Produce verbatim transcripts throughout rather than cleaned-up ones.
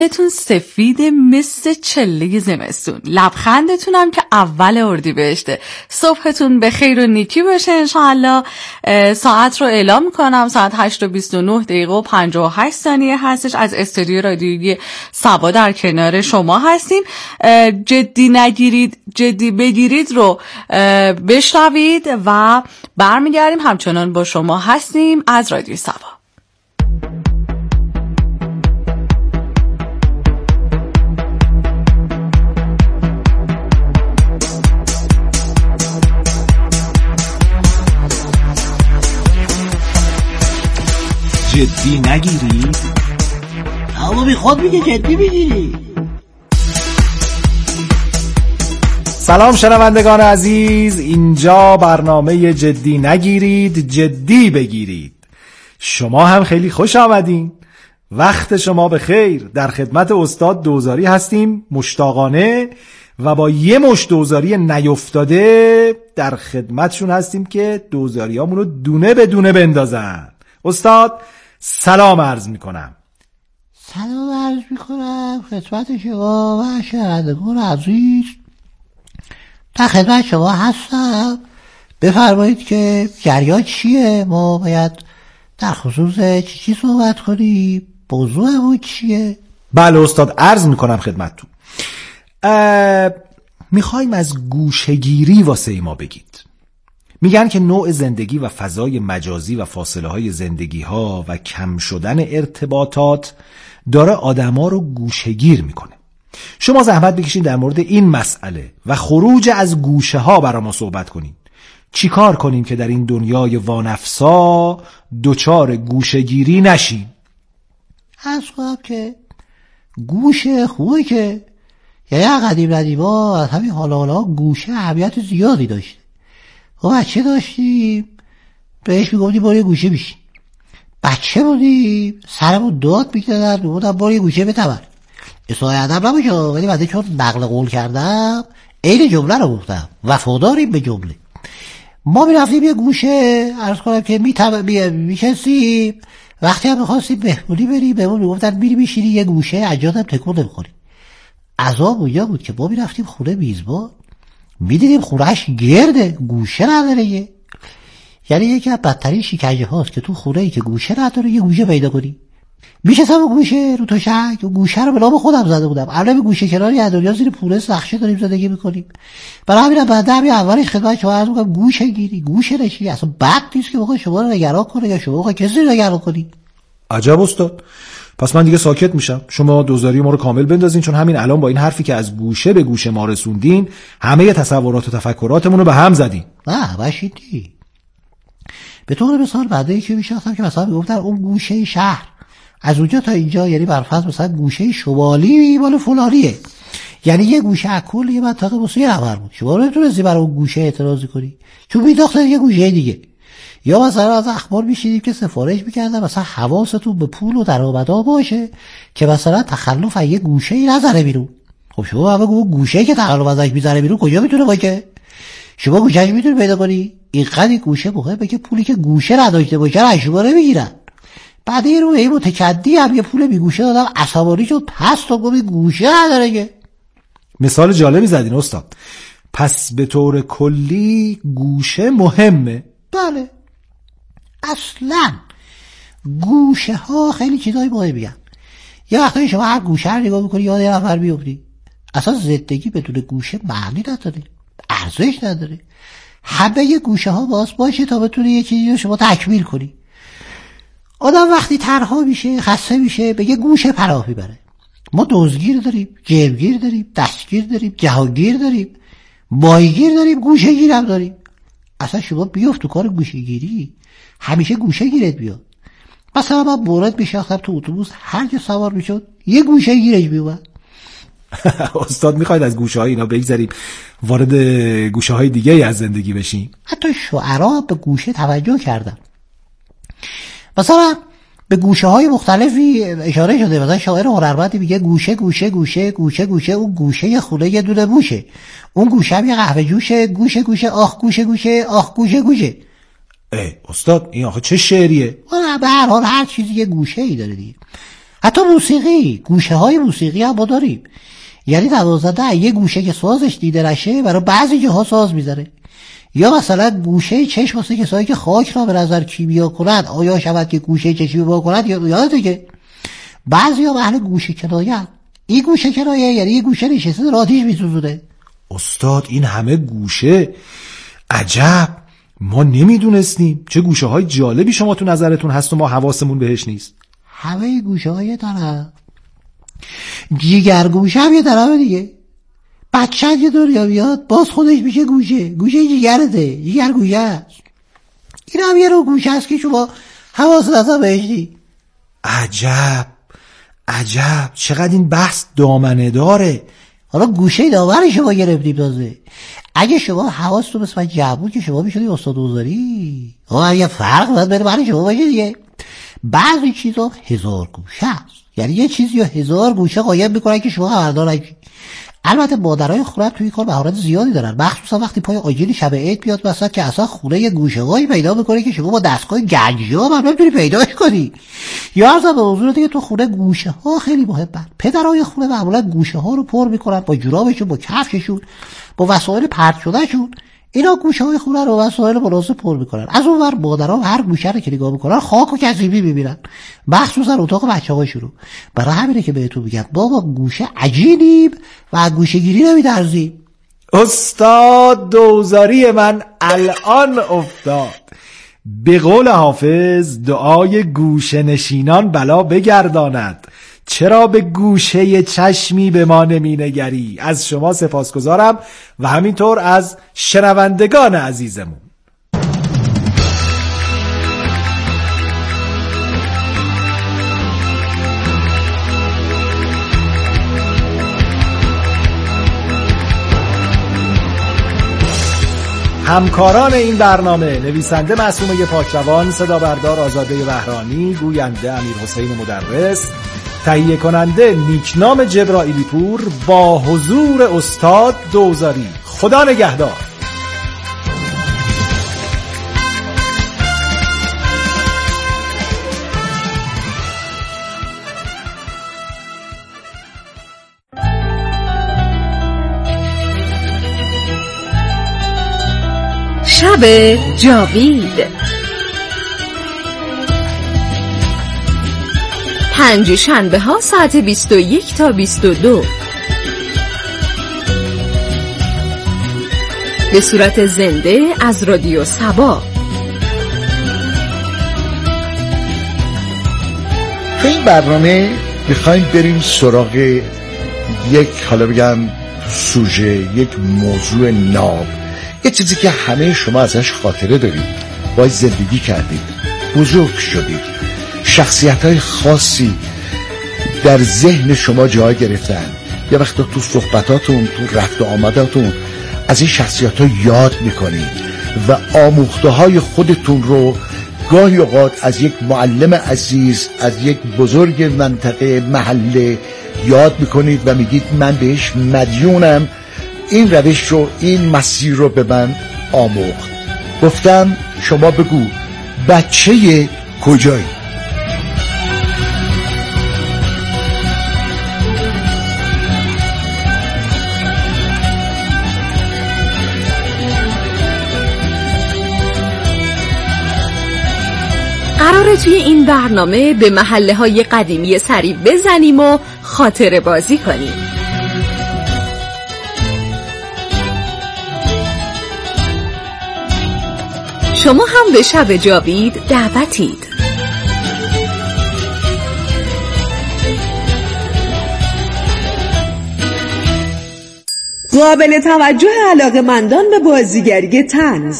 چهرهتون سفید مثل چله زمستون، لبخندتون هم که اول اردیبهشته. صبحتون به خیر و نیکی باشه انشاءالله. ساعت رو اعلام میکنم، ساعت هشت و بیست و نه دقیقه و پنجاه و هشت ثانیه هستش. از استودیو رادیویی سبا در کنار شما هستیم. جدی نگیرید جدی بگیرید رو بشنوید و برمیگردیم. همچنان با شما هستیم از رادیو سبا. جدی نگیرید؟ اما بی خود میگه جدی بگیرید. سلام شنوندگان عزیز، اینجا برنامه جدی نگیرید جدی بگیرید. شما هم خیلی خوش آمدین. وقت شما به خیر. در خدمت استاد دوزاری هستیم مشتاقانه و با یه مشت دوزاری نیفتاده در خدمتشون هستیم که دوزاریامون رو دونه به دونه بندازن. استاد سلام عرض میکنم. سلام عرض میکنم خدمت شما و شنوندگان عزیز. در خدمت شما هستم. بفرمایید که جریان چیه؟ ما باید در خصوص چی چی صحبت کنیم؟ موضوعمون چیه؟ بله استاد عرض میکنم خدمتتون. میخوایم از گوشه‌گیری واسه ما بگید. میگن که نوع زندگی و فضای مجازی و فاصله های زندگی ها و کم شدن ارتباطات داره آدما رو گوشه‌گیر میکنه. شما زحمت بکشین در مورد این مسئله و خروج از گوشه ها برای ما صحبت کنین. چی کار کنیم که در این دنیای وانفسا دوچار گوشه‌گیری نشیم؟ از کنم که گوشه خوبه که یعنی قدیم ندیما از همین حالا حالا گوشه اهمیت زیادی داشته. خب بچه داشتیم بهش میگفتیم برو یه گوشه بشین. بچه بودیم سرمون داد میکردن میگفتن برو یه گوشه بتمر. اصلاح ادب نباشه ولی بعد چون نقل قول کردم عین جمله رو گفتم. وفاداریم به جمله. ما میرفتیم یه گوشه عرض کنم که میشستیم. وقتی هم میخواستیم مهمونی بریم بهمون میگفتن میری میشینی یه گوشه اجازم تکون نمیخوری. عذاب اونجا بود که ما میرفتیم خونه میزبان میدیدیم خونهش گرده گوشه نداره. یه یعنی یکی از بدترین شکنجه هاست که تو خونه ای که گوشه نداره یه گوشه پیدا کنی. میشستم و گوشه رو تشک و گوشه رو به نام خودم زده بودم. الان گوشه کناری از دنیا زیر پوله سخشه داریم زندگی میکنیم. برای همینم بعد همین اولش خدمت شما عرض میکنم گوشه گیری گوشه نشی اصلا بد نیست که بخواد شما رو نگران کنه یا شما بخواد کسی رو نگران کنی. عجب استاد. پس من دیگه ساکت میشم. شما دوزاری ما رو کامل بندازین چون همین الان با این حرفی که از گوشه به گوشه ما رسوندین همه تصورات و تفکراتمون رو به هم زدین. نه باشیدی. به طور مثال بعدی که میشناختم که مثلا میگفتن اون گوشه شهر از اونجا تا اینجا یعنی برفرض مثلا گوشه شمالی مال فلانیه. یعنی یه گوشه اکل یه منطقه واسه یه نفر بود. شما نمیتونستی برای اون گوشه اعتراضی کنی چون میداختن یه گوشه دیگه. یا مثلا از اخبار میشیدیم که سفارش میکردن مثلا حواستون به پول و درآمدا باشه که مثلا تخلف از یه گوشه‌ای نذاره بیرون. خب شما همه اون گوشه‌ای که تخلف ازش میذاره بیرون کجا میتونه باشه؟ شما گوشه‌اش میتونی پیدا کنی؟ اینقدر گوشه مهمه که پولی که گوشه نداشته باشه را شما نمیگیرن. بعد این رو این متکدی هم یه پول بی گوشه دادم عصبانی شد پس تو گفتی گوشه نداره که. مثال جالبی زدین استاد. پس به طور کلی گوشه مهمه؟ بله اصلا گوشه ها خیلی چیزای مهمی میگن. یه وقتایی شما هر گوشه رو نگاه میکنی یاد یه نفر میفتی. اصلا زندگی بدون گوشه معنی نداره ارزش نداره. همه یه گوشه ها باز باشه تا بتونی یه چیزی رو شما تکمیل کنی. آدم وقتی تنها میشه خسته میشه به یه گوشه پناه میبره. ما دزدگیر داریم جیبگیر داریم دستگیر داریم جهانگیر داریم ماهیگیر داریم گوشه گیر هم داریم. اصلا شما بیفت تو کار گوشه گیری همیشه گوشه گیرت بیاد. مثلا من مورد میشاختم تو اتوبوس هر جا سوار میشد یه گوشه گیرش میومد. استاد میخواید از گوشه های اینا بگذاریم وارد گوشه های دیگه از زندگی بشیم؟ حتی شعرها به گوشه توجه کردن. مثلا به گوشه های مختلفی اشاره شده. مثلا شاعر هنرمندی میگه گوشه گوشه گوشه گوشه گوشه اون گوشه خونه یه دونه موشه. اون گوشه هم یه قهوه جوشه گوشه گوشه آخ گوشه گوشه آخ گوشه گوشه. ای استاد این آخه چه شعریه؟ به هر حال هر چیزی یه گوشه ای داره دیگه. حتی موسیقی، گوشه های موسیقی هم ما داریم. یعنی نوازنده یه گوشه که سازش دیده نشه برای بعضی جاها ساز میذاره. یا مثلا گوشه چشم واسه کسایی که خاک را به نظر کیمیا کنند، آیا شود که گوشه چشمی با کنند؟ یا یادته که بعضیا اهل گوشه کنایه. این گوشه کنایه یعنی یه گوشه نشسته داره آتیش میسوزونه. استاد این همه گوشه، عجب، ما نمیدونستیم. چه گوشه های جالبی شما تو نظرتون هست و ما حواسمون بهش نیست. همه گوشه های طرف جیگر گوشه هم یه طرف دیگه. بچه یه دنیا بیاد باز خودش میشه گوشه. گوشه جیگرته، جیگر گوشه هست. این هم یه رو گوشه هست که شما حواست اصلا بهش نیست. عجب عجب، چقدر این بحث دامنه داره. حالا گوشه داور شما گرفتیم تازه. اگه شما حواستون مثل من جمع بود که شما میشدی استاد اوزاری. آه یه فرق باید بین من شما باشه دیگه. بعضی چیزا هزار گوشه است، یعنی یه چیزی یا هزار گوشه قایم میکنن که شما خبردار نشید. البته مادرای خونه توی کار مهارت زیادی دارن، مخصوصا وقتی پای آجیل شب عید بیاد وسط که اصلا خونه یه گوشه‌هایی پیدا میکنه که شما با دستگاه گنجا هم نمیتونی پیداش کنی. یا عرض به حضور دیگه تو خونه گوشه ها خیلی مهمن. پدرای خونه معمولا گوشه ها رو پر میکنن با جورابشون، با کفششون، با وسایل پرت شدهشون. اینا گوشه های خونه رو وسایل مناسب پر میکنن. از اون ور مادرها هر گوشه رو که نگاه میکنن خاک و کثیفی میبینن، مخصوصا اتاق بچه‌هاشون رو. برای همینه که بهتون میگم بابا گوشه عجینیم و گوشه گیری نمی‌درزیم. استاد دوزاری من الان افتاد. به قول حافظ دعای گوشه نشینان بلا بگرداند، چرا به گوشه چشمی به ما نمی نگری. از شما سپاسگزارم و همینطور از شنوندگان عزیزمون. همکاران این برنامه: نویسنده معصومه پاکروان، صدا بردار آزاده بهرانی، گوینده امیر حسین مدرس، تهیه کننده نیکنام جبرائیلی پور، با حضور استاد دوزاری. خدا نگهدار. شب جاوید، پنج شنبه ها ساعت بیست و یک تا بیست و دو به صورت زنده از رادیو سبا. تو این برنامه میخوایم بریم سراغ یک، حالا بگم سوژه، یک موضوع ناب، یه چیزی که همه شما ازش خاطره دارید، باید زندگی کردید، بزرگ شدید، شخصیت‌های خاصی در ذهن شما جا گرفتن. یه وقتا تو صحبتاتون، تو رفت و آمداتون از این شخصیت‌ها یاد میکنید و آموخته‌های خودتون رو گاهی اوقات از یک معلم عزیز، از یک بزرگ منطقه، محله یاد میکنید و میگید من بهش مدیونم، این روش رو، این مسیر رو به من آموخت. گفتم شما بگو بچه کجایی؟ قراره توی این برنامه به محله های قدیمی سری بزنیم و خاطره بازی کنیم. شما هم به شب جاوید دعوتید. قابل توجه علاقه‌مندان به بازیگری طنز.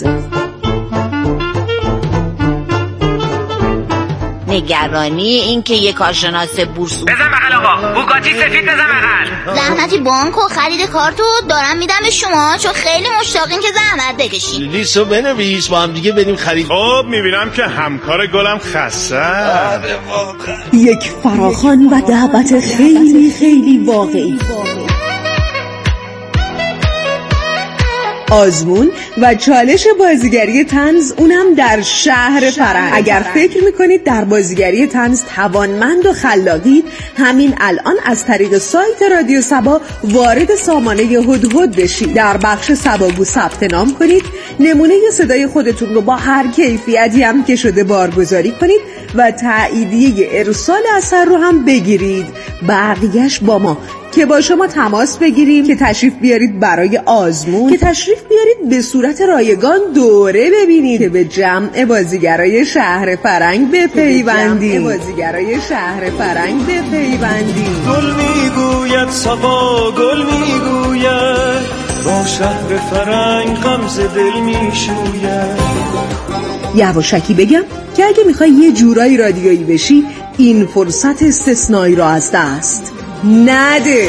نگرانی این که یک کارشناس بورس بزن بغل آقا، بوگاتی سفید بزن بغل. زحمتی بانک و خرید کارتو دارم میدم به شما چون خیلی مشتاقین که زحمت بکشین. لیستو بنویس با هم دیگه بریم خرید. خب میبینم که همکار گلم خسته. یک فراخوان و دعوت خیلی خیلی واقعی. آزمون و چالش بازیگری طنز، اونم در شهر فرنگ. اگر فکر میکنید در بازیگری طنز توانمند و خلاقید، همین الان از طریق سایت رادیو سبا وارد سامانه هدهد بشید. در بخش سباگو ثبت نام کنید، نمونه صدای خودتون رو با هر کیفیتی هم که شده بارگذاری کنید و تاییدیه ارسال اثر رو هم بگیرید. بقیهش با ما که با شما تماس بگیریم که تشریف بیارید برای آزمون، که تشریف بیارید به صورت رایگان دوره ببینید، که به جمع بازیگرای شهر فرنگ بپیوندید. بازیگرای شهر فرنگ بپیوندید. گل میگوید صبا، گل میگوید با شهر فرنگ غمز دل میشوید. یواشکی بگم که اگه میخوای یه جورایی رادیویی بشی، این فرصت استثنایی را از دست نده.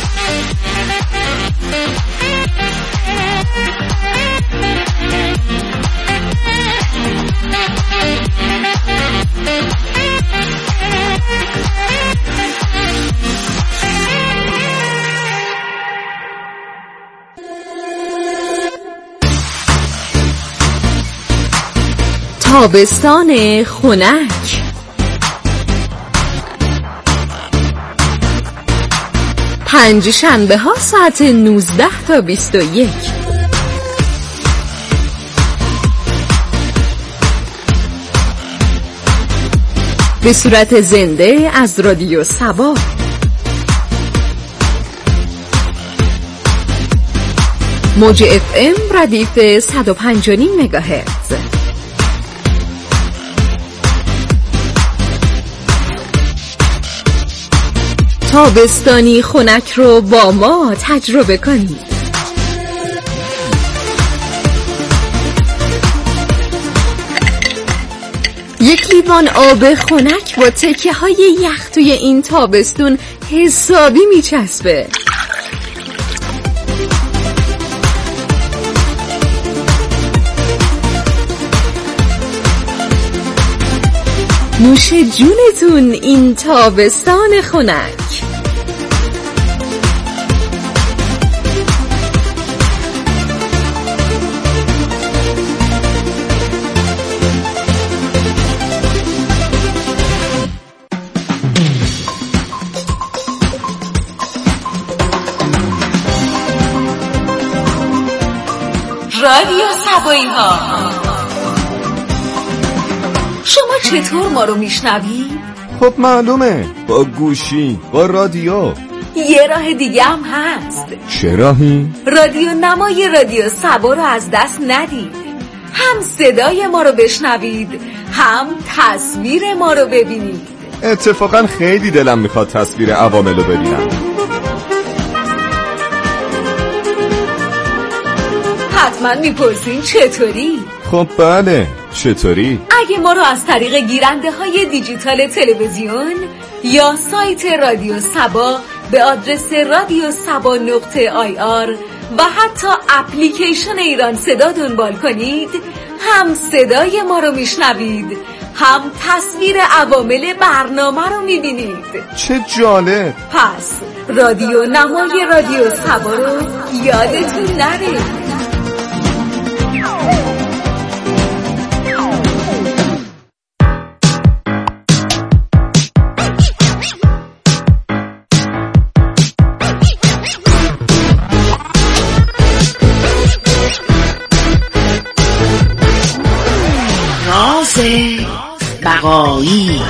تابستان خنک. پنج شنبه ها ساعت نوزده تا بیست و یک. به صورت زنده از رادیو سبا. موج اف ام ردیف صد و پنج و نیم مگاهرتز. تابستانی خنک رو با ما تجربه کنید. یک لیوان آب خنک با تکه های یخ توی این تابستون حسابی میچسبه. نوش جونتون این تابستان خنک. رادیو سبایی ها. شما چطور ما رو میشنوید؟ خب معلومه، با گوشی، با رادیو. یه راه دیگه هم هست. چه راهی؟ رادیو نمای رادیو سبا رو از دست ندید. هم صدای ما رو بشنوید، هم تصویر ما رو ببینید. اتفاقا خیلی دلم میخواد تصویر عوامل رو ببینم. حتما میپرسین چطوری؟ خب بله، چطوری؟ اگه ما رو از طریق گیرنده های دیجیتال تلویزیون یا سایت رادیو سبا به آدرس رادیو سبا نقطه آی آر و حتی اپلیکیشن ایران صدا دنبال کنید، هم صدای ما رو میشنوید، هم تصویر عوامل برنامه رو میبینید. چه جالب. پس رادیو نمای رادیو سبا رو یادتون نره. بقایی.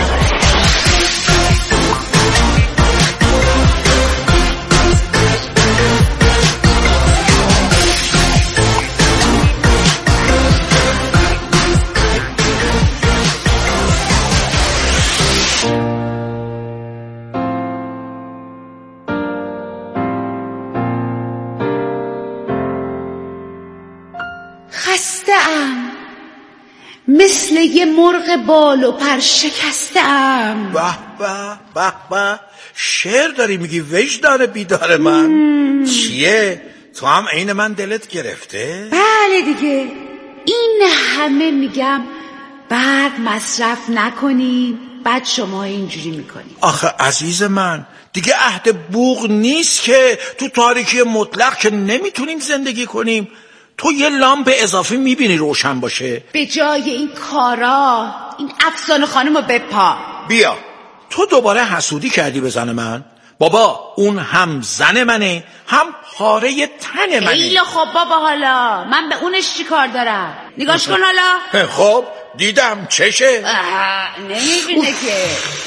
خسته‌ام، مثل یه مرغ بال و پر شکسته‌ام. به به به به، شعر داری میگی وجدان بیدار من. مم. چیه؟ تو هم عین من دلت گرفته؟ بله دیگه، این همه میگم بعد مصرف نکنیم، بعد شما اینجوری میکنیم. آخه عزیز من، دیگه عهد بوق نیست که تو تاریکی مطلق که نمیتونیم زندگی کنیم. تو یه لامپ اضافی میبینی روشن باشه؟ به جای این کارا این افسانه خانمو بپا. بیا تو دوباره حسودی کردی به زن من؟ بابا اون هم زن منه هم پاره تن منه. خیلی خب بابا، حالا من به اونش چی کار دارم؟ نگاش کن حالا. خب دیدم چشه. نمیبینه که.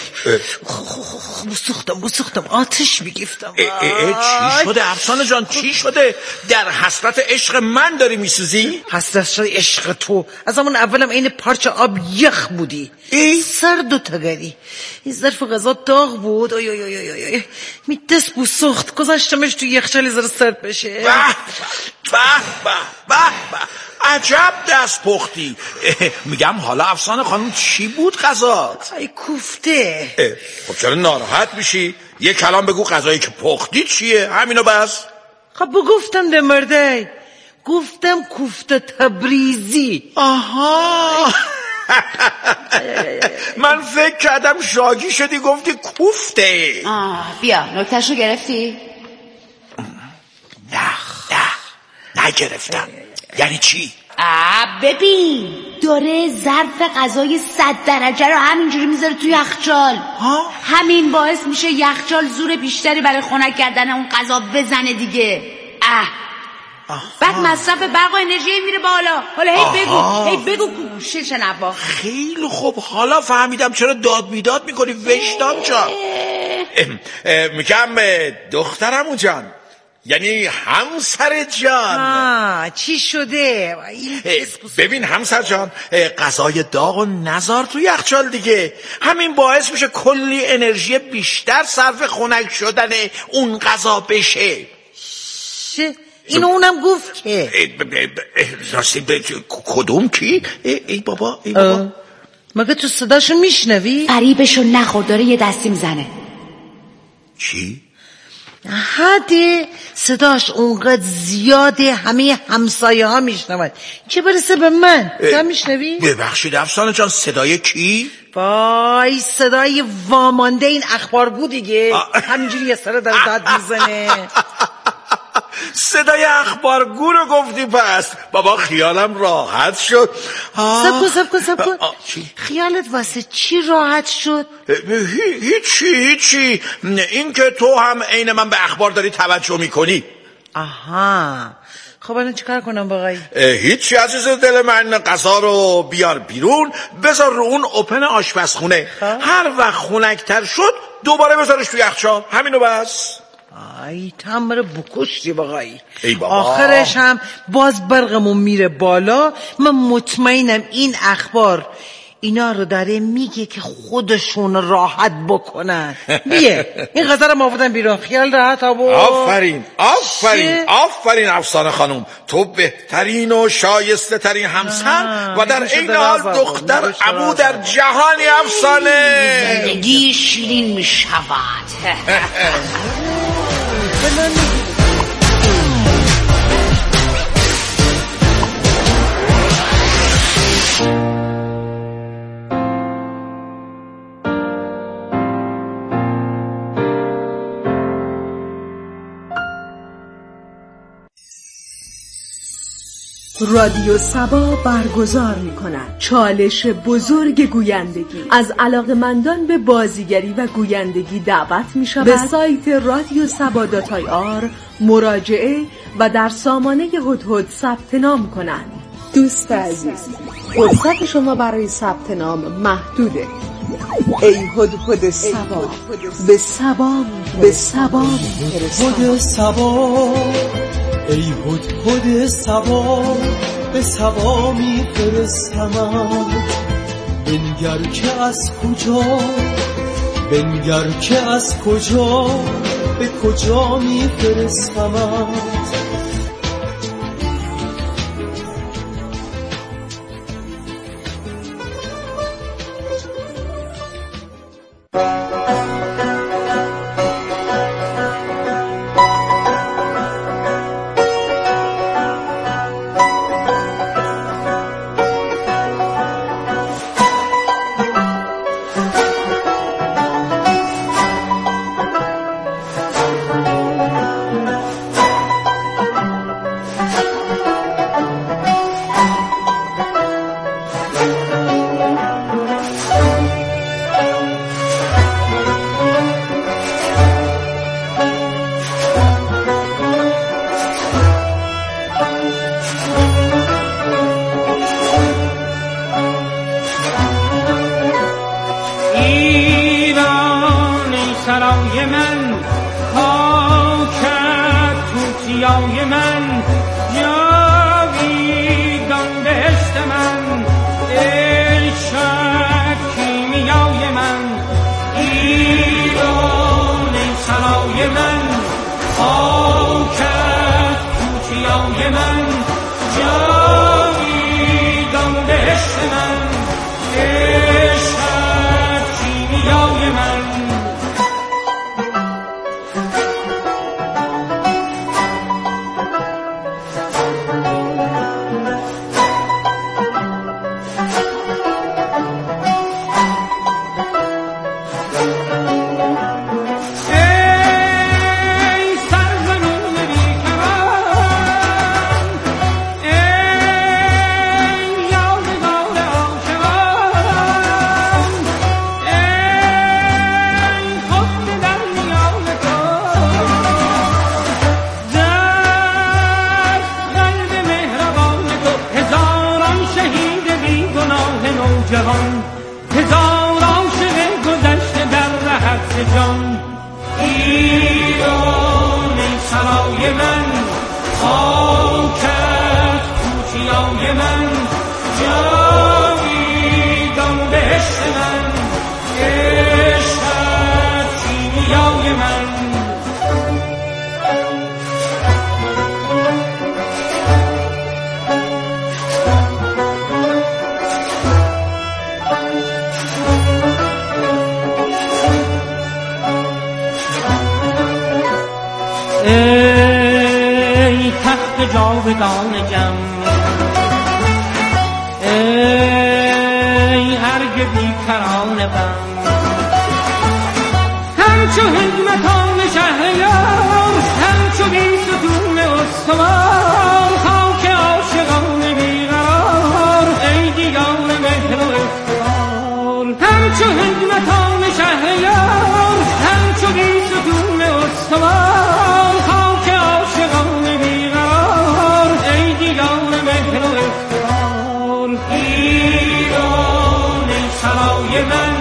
بسوختم بسوختم آتش میگفتم. چی شده افسانه جان؟ چی شده؟ در حسرت عشق من داری میسوزی؟ حسرت عشق تو از همون اولم این پارچه آب یخ بودی. ای سرد و تگری. این ظرف غذا داغ بود. آی آی آی آی آی می دست بسوخت گذاشتمش تو یخچال زر سرد بشه. به به به به به عجب دست پختی. میگم حالا افسانه خانم چی بود غذات؟ ای کوفته. خب چرا ناراحت میشی؟ یه کلام بگو غذایی که پختی چیه؟ همینو بس. خب بگفتم ده مرده، گفتم کوفته تبریزی. آها من فکر کردم شاگی شدی گفتی کوفته. آه بیا نکتهشو گرفتی؟ نه نه نگرفتم. یعنی چی؟ آه ببین داره ظرف غذای صد درجه رو همینجوری میذاره توی یخچال. همین باعث میشه یخچال زور بیشتری برای خنک کردن اون غذا بزنه دیگه. اه آها. بعد مصرف برق و انرژی میره بالا. حالا هی بگو هی بگو گوشه شنوا. خیلی خوب حالا فهمیدم چرا داد بیداد میکنی وجدان جان. میگم دخترمو جان، یعنی همسر جان. آه چی شده؟ ببین همسر جان، غذای داغو نذار تو یخچال دیگه. همین باعث میشه کلی انرژی بیشتر صرف خنک شدن اون غذا بشه. شه اینو اونم گفت که راستی کدوم کی؟ ای بابا ای بابا مگه تو صداشو میشنوی؟ قریبشو نخور داره یه دستی میزنه. چی؟ حده صداش اونقدر زیاده همه همسایه ها میشنون چه برسه به من. تو میشنوی؟ ببخشید افسانه جان صدای کی؟ وای صدای وامانده این اخبارگو دیگه. همینجوری یه سر در داد میزنه. صدای اخبارگو رو گفتی پس؟ بابا خیالم راحت شد. سب کن سب کن سب کن. خیالت واسه چی راحت شد؟ هیچی هیچی. این که تو هم عین من به اخبار داری توجه میکنی. آها خب الان چیکار کنم باقی؟ هیچی عزیز دل من، غذا رو بیار بیرون بذار رو اون اوپن آشپزخونه. هر وقت خنک‌تر شد دوباره بذارش تو یخچال. همینو بس. ای تمر بکشتی باقایی. ای بابا آخرش هم باز برقمون میره بالا. من مطمئنم این اخبار اینا رو داره میگه که خودشون راحت بکنن. بیه این غذا رو آوردن بیرون خیال راحت. آبو آفرین آفرین آفرین افسانه خانم، تو بهترین و شایسته ترین همسر و در این حال دختر عمو در جهانی افسانه. زندگی شیرین میشود. رادیو سبا برگزار می کند چالش بزرگ گویندگی. از علاقه‌مندان به بازیگری و گویندگی دعوت می شود به سایت رادیو سبا دات آی آر مراجعه و در سامانه هدهد ثبت نام کنند. دوست عزیز، فرصت شما برای ثبت نام محدوده. ای هدهد سبا، به سبا به سبا هدهد سبا، ای هدهد سبا، به سبا میفرستمم. بنگر که از کجا، بنگر که از کجا، به کجا میفرستمم. سرای من، جاویدان بهشت من، عشق کیمیای من، ایران سرای من، خاکت توتیای من، جاویدان بهشت من، عشق کیمیای من. هزار عاشق گذشته در رهت جان، ایران سرای من، خاکت توتیای من، جاویدان بهشت من، عشقت کیمیای من. ای تخت جاودان جم، ای ارگ بیکران غم، همچو حکمتان شهریار، همچو بیستون استوار، خاک عاشقان بیقرار، ای دیدار مهر و افتخار. همچو حکمتان شهریار، همچو بیستون استوار، خاک عاشقان بیقرار، ای دیدار مهر و افتخار. ایران سرای من،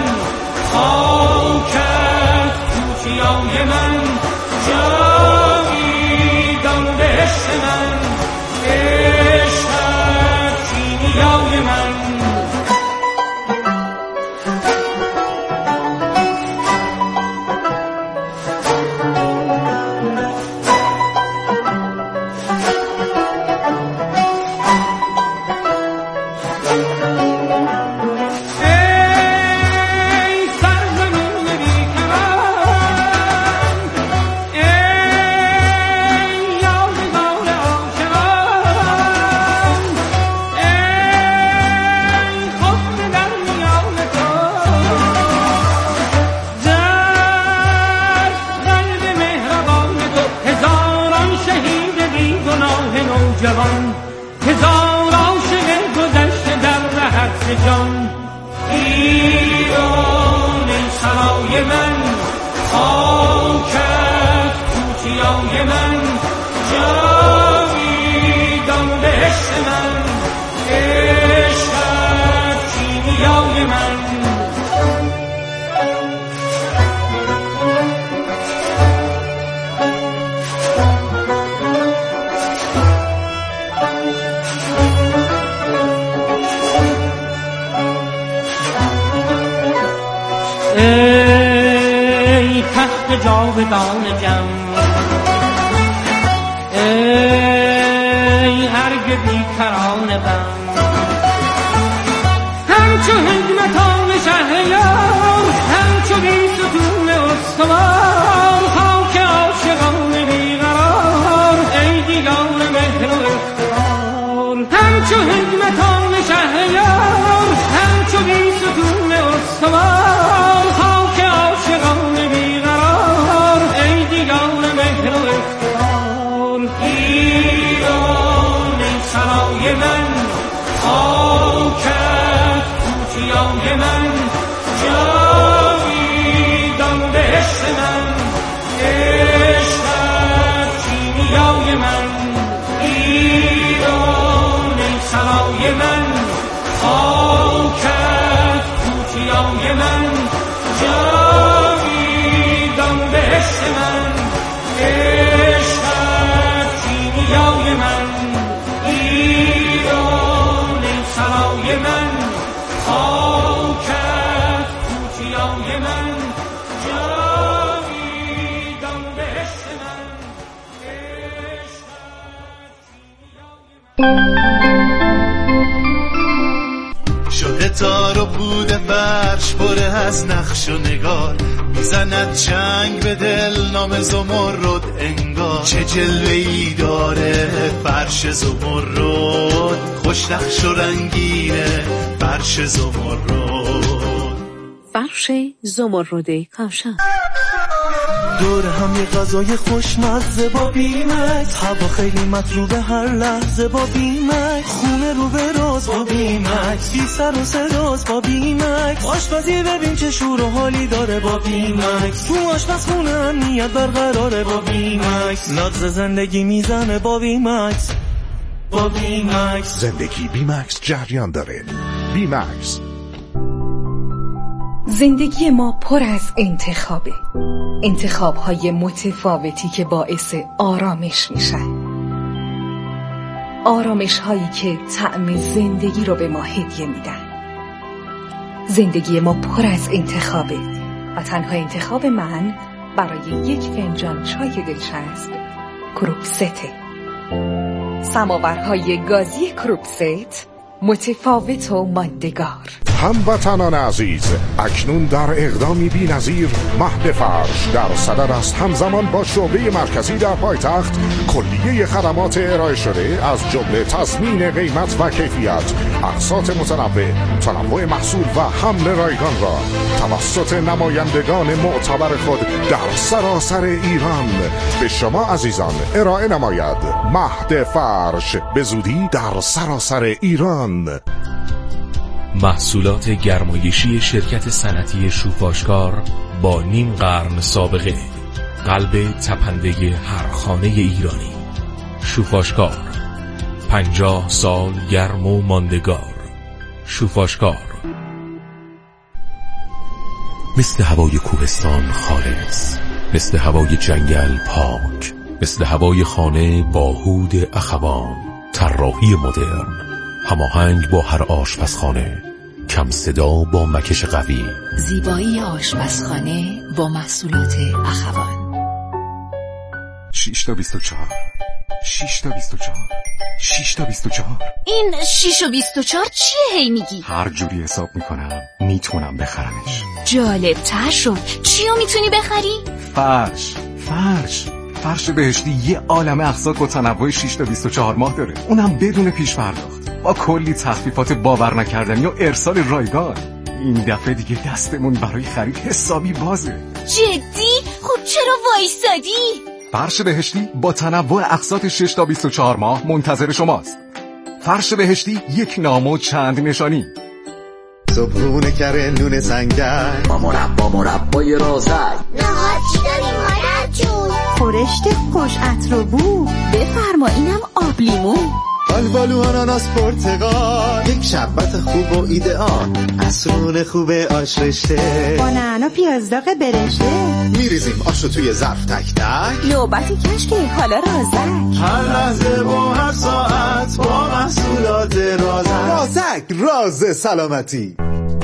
خاکت توتیای من، جاویدان بهشت من، عشقت کیمیای من. هزار عاشق گذشته در رهت جان، ایران سرای من، خاکت توتیای من، جاویدان بهشت من، عشقت کیمیای من. ای تخت جاودان جم، ای ارگ بیکران غم، همچو حکمتان شهریار، همچو بیستون استوار، خاک عاشقان بیقرار، ای دیدار مهر و افتخار. همچو حکمتان شهریار، همچو بیستون استوار، خاک عاشقان بیقرار، ای دیدار مهر و افتخار. ایران سرای من، خاکت توتیای من، جاویدان بهشت من، عشقت کیمیای من. ایران سرای من، خاکت توتیای من، جاویدان بهشت من، عشقت شده تار و بود فرش پره از نقش و نگار، میزند چنگ به دل نام زمرد انگار. چه جلوه‌ای داره فرش زمرد، خوش نقش و رنگینه فرش زمرد. فرش زمرد کاشان. دور هم یه غذای خوشمزه با بیمکس، هوا خیلی مطلوبه هر لحظه با بیمکس. خونه رو به راز با بیمکس، بی سر و صداست با بیمکس. آشپزی ببین چه شور و حالی داره با بیمکس، تو آشپزخونه امنیت برقراره با بیمکس. نغز زندگی میزنه با بیمکس، با بیمکس. زندگی بیمکس جریان داره. بیمکس. زندگی ما پر از انتخابه، انتخاب‌های متفاوتی که باعث آرامش میشن، آرامش‌هایی که طعم زندگی رو به ما هدیه میدن. زندگی ما پر از انتخابه و تنها انتخاب من برای یک فنجان چای دلچسب کروکسته. سماورهای گازی کروکست، متفاوت و ماندگار. هموطنان عزیز، اکنون در اقدامی بی‌نظیر مهد فرش در صدد است همزمان با شعبه مرکزی در پایتخت کلیه خدمات ارائه شده از جمله تضمین قیمت و کیفیت، اقساط متنوع، تنوع محصول و حمل رایگان را توسط نمایندگان معتبر خود در سراسر ایران به شما عزیزان ارائه نماید. مهد فرش به زودی در سراسر ایران. محصولات گرمایشی شرکت صنعتی شوفاشکار با نیم قرن سابقه، قلب تپنده هر خانه ایرانی. شوفاشکار، پنجاه سال گرم و ماندگار. شوفاشکار. مثل هوای کوهستان خالص، مثل هوای جنگل پاک، مثل هوای خانه با هود اخوان. طراحی مدرن، هماهنگ با هر آشپزخانه، کم صدا با مکش قوی. زیبایی آشپزخانه با محصولات اخوان. شش تا بیست و چهار، شش تا بیست و چهار، شش تا بیست و چهار. این شش و بیست و چهار چیه هی میگی؟ هر جوری حساب میکنم میتونم بخرمش. جالب تر شد. چیو میتونی بخری؟ فرش، فرش فرش بهشتی یه عالم اقساط با تنوع شش تا بیست و چهار ماه داره، اونم بدون پیش پرداخت، با کلی تخفیفات باور نکردنی و ارسال رایگان. این دفعه دیگه دستمون برای خرید حسابی بازه. جدی؟ خب چرا وایسادی؟ فرش بهشتی با تنوع اقساط شش تا بیست و چهار ماه منتظر شماست. فرش بهشتی، یک نام و چند نشانی. صبحونه کره نون سنگر با مربا مربای رازک. نهار چی داریم مادر جون؟ خورشت خوش عطر و بو. بفرما اینم آب لیمو. آلبالو آناناس پرتقال، یک شربت خوب و ایدئال، عصرون خوب آش رشته با نعنا پیازداغ برشته. میریزیم آشو توی ظرف تک تک، نوبت کشک حالا رازک. هر لحظه با هر ساعت با محصولات رازک. رازک، راز سلامتی.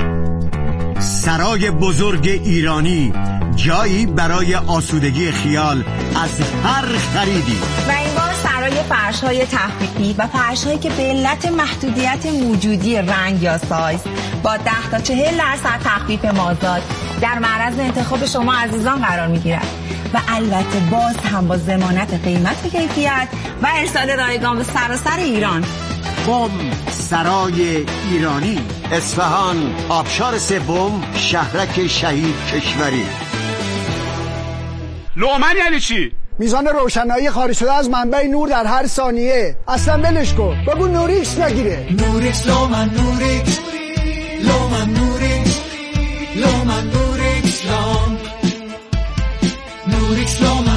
سرای بزرگ ایرانی، جایی برای آسودگی خیال از هر خریدی. و این بار سرای فرش‌های تخفیفی و فرش‌هایی که به علت محدودیت موجودی رنگ یا سایز با ده تا چهل درصد تخفیف مازاد در معرض انتخاب شما عزیزان قرار می‌گیرد و البته باز هم با ضمانت قیمت و کیفیت و ارسال رایگان به سراسر ایران. بم سرای ایرانی، اصفهان، آبشار سوم، شهرک شهید کشوری. لومن یعنی چی؟ میزان روشنایی خارج شده از منبع نور در هر ثانیه. اصلا ولش کن، بگو نوریکس بگیره. نوریکس لومن نوریکس لومن نوریکس لومن نوریکس لام نوریکس لومن